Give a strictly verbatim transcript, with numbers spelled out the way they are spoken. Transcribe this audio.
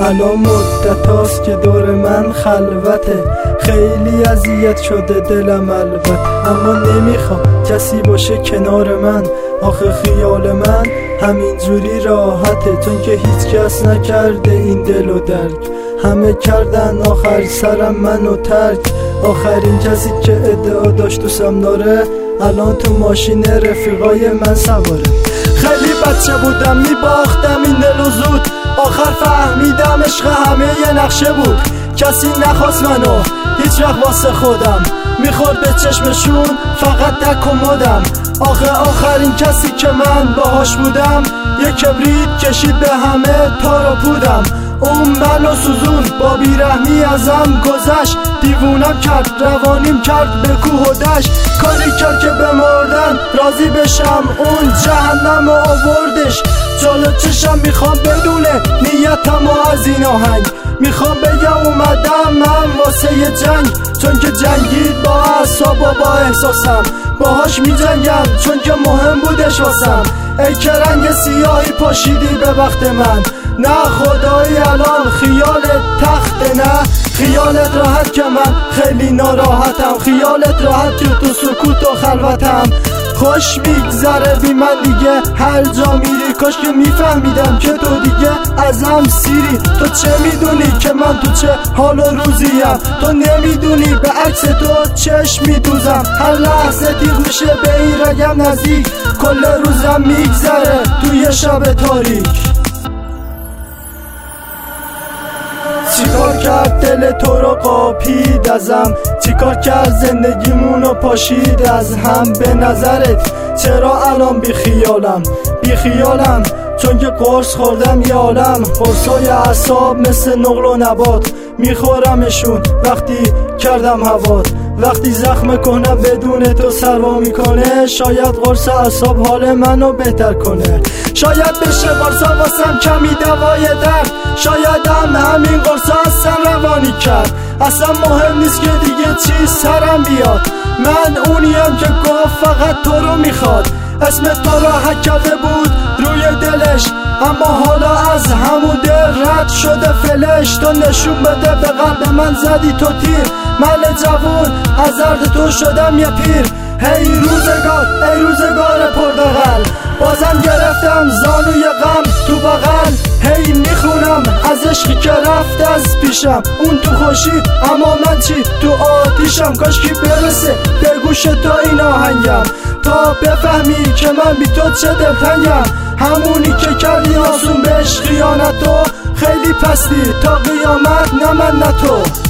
الان مدت هاست که دور من خلوته، خیلی اذیت شده دلم البته، اما نمیخوام کسی باشه کنار من. آخه خیال من همینجوری راحته، چون که هیچ کس نکرده این دل و درک، همه کردن آخر سرم منو ترک. آخرین کسی که ادعا داشت دوستم داره الان تو ماشین رفیقای من سواره. خیلی بچه بودم میباختم این دل و زود، آخر فهمیدم عشق همه یه نقشه بود. کسی نخواست منو هیچ وقت واسه خودم، میخورد به چشمشون فقط تک و مدم. آخه آخرین کسی که من باهاش بودم یه کبریت کشید به همه تار و پودم. اون منو سوزون با بیرحمی ازم گذشت، دیوونم کرد روانیم کرد به کوه و دشت. کاری کرد که بمردن راضی بشم، اون جهنم آوردش جلو چشم. میخوام بدونه نیتم و از این آهنگ، میخوام بگم اومدم من واسه یه جنگ، چون که جنگید با اعصاب و با احساسم، باهاش میجنگم چون که مهم بودش واسم. ای که رنگ سیاهی پاشیدی به بخت من، نه خدایی الان خیالت تخت، نه خیالت راحت که من خیلی ناراحتم، خیالت راحت که تو سکوت و خلوتم. خوش میگذره بی من دیگه هر جا میری، کاش که میفهمیدم که تو دیگه ازم سیری. تو چه میدونی که من تو چه حال و روزیم، تو نمیدونی به عکس تو چشم میدوزم. هر لحظه تیغ میشه به این رگم نزدیک، کل روزم میگذره توی شب تاریک. چیکار کرد دل تو رو قاپید ازم، چیکار کرد زندگیمونو پاشید از هم. به نظرت چرا الان بی خیالم بی خیالم چون که قرص خوردم یه عالم، قرصای اعصاب مثل نقل و نبات، میخورمشون وقتی کردم هوات. وقتی زخم کنه بدون تو سروا میکنه، شاید قرص اعصاب حال منو بهتر کنه. شاید بشه قرصا واسم کمی دوای درد، شاید هم همین قرصا اصلا روانی کرد. اصلا مهم نیست که دیگه چی سرم بیاد، من اونیم که گفت فقط تو رو میخواد. اسم تو رو حک کرده بود روی دلش، اما حالا از همون دل رد شده فلش. تو نشون بده به قلب من زدی تو تیر، من جوون از درد تو شدم یه پیر. هی روزگار ای روزگار پردغل، بازم گرفتم زانوی غم تو بغل. هی میخونم از عشقی که رفت از پیشم، اون تو خوشی اما من چی تو آتیشم. کاش کی برسه به گوش تو این آهنگم، تا بفهمی که من بی تو چه دلتنگم. همونی که کردی آسون بهش خیانت، تو خیلی پستی تا قیامت، نه من نه تو.